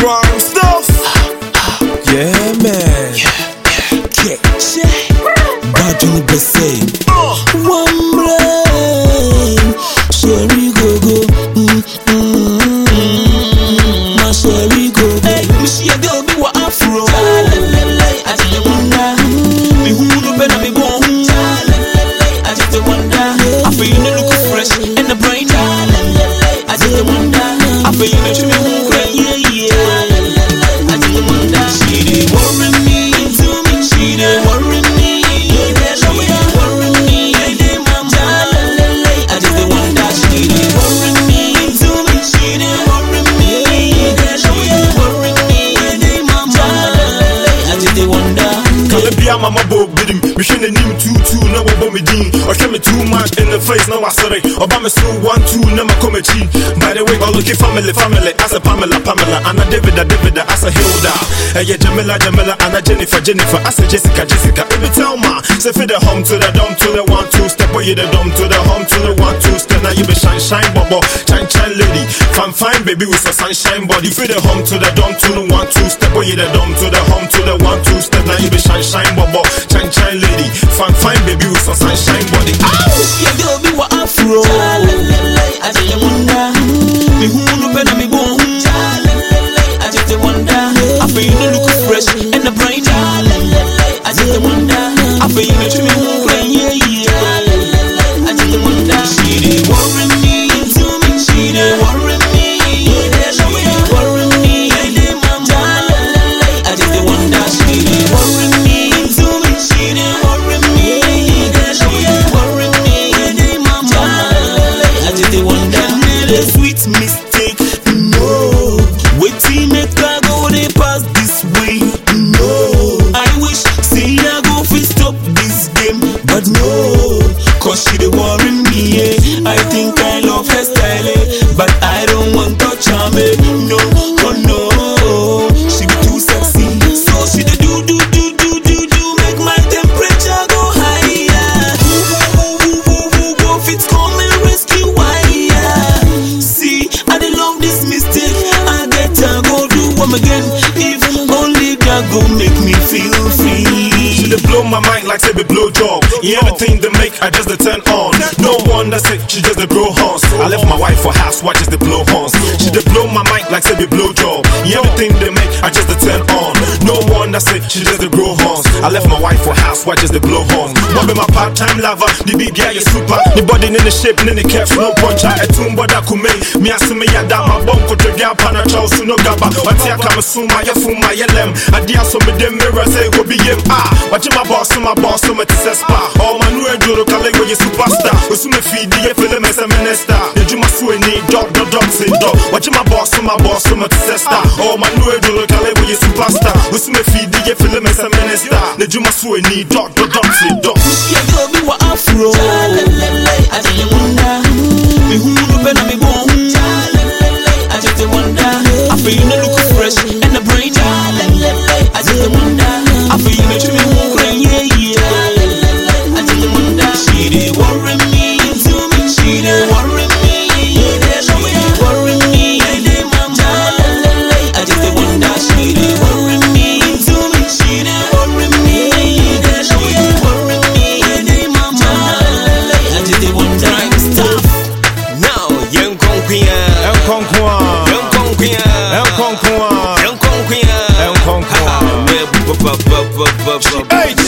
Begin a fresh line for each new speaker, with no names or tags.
Prime stuff. Yeah, man. Bad on the say. One brain. Sherry go go. My sherry go go. Hey, me see a girl be what afro. I just wonder. Me who do better me born. I just wonder. I feel you look fresh in the brain. I just wonder. I feel you make me who cry. Yeah. I just wonder. She dey worry me to me. She dey worry me.
Mama Bob bidding, machine the name 2-2, no one me dean, or show me too much in the face, no I sorry, Obama so 1-2, never come a cheat. By the way, all looking family, as a Pamela, and a David, as a Hilda, yeah, Jamila, and a Jennifer, as a Jessica, every tell ma, say for the home to the dome to the 1-2 step, or you the dome to the home to the 1-2 step, now you be shine, bobo, shine lady, fine, baby with a sunshine body, for the home to the dome to the 1-2 step, or you the dome to the home to the 1-2 step, now you be shine, bobo, shine lady, fine baby with some sunshine body.
Yeah, girl be what afro. I just wonder. Me who no better me born. I just wonder. I feel you look fresh in the brain. I just wonder. I feel you make me who cry. Yeah. I just wonder. She dey worry me to me. She dey worry me. Worry me. I just wonder. She dey worry me. Sweet mistake, no. Waiting make I go they pass this way, no. I wish say I go fi stop this game, but no. Cause she dey worry me, yeah. I think I love her style, but I don't want to charm it, no, oh no. She be too sexy, so she dey do, make my temperature go higher. Who go fit come and rescue why? I dey love this mistake. I get to go do one again. If only God go make me feel free.
She dey blow my mind like say be blow job. Yeah, everything they make, I just dey turn on. No one that's it, she just dey blow horns. I left my wife for house, watch just dey blow horns. She dey blow my mind like say be blow job. Yeah, everything they make, I just dey turn on. No one that's it, she just dey blow horns. I left my wife for house, watch just dey blow horns. What be my part-time lover? The big guy is super. The body in the shape, in the caps, no punch. I tomb but I could make me assume ya da my bum to gap and a chow so no gaba. But ya come soon my fuma yelem. I dear so me dem mirror say go be him. Watch my boss, so me to spa. All my new enduro kale go you superstar. So me feed the film as a minister. The Juma Sweeney dog say dog. Watch my boss, so me to spa. All my new enduro kale go you superstar. So me feed the film as a minister. The Juma Sweeney dog say dog.
Yeah, girl be what afro. I just wonder. Me who do better me born. I just wonder. I feel you look fresh in the brain. I just wonder. I feel you make me who cry. Yeah. I just wonder. She dey worry me to me. She dey worry me. Worry me. I just wonder. She dey worry me to me. She dey worry me. Worry me. I just wonder. Stop. Now, young conqueror.
Hey,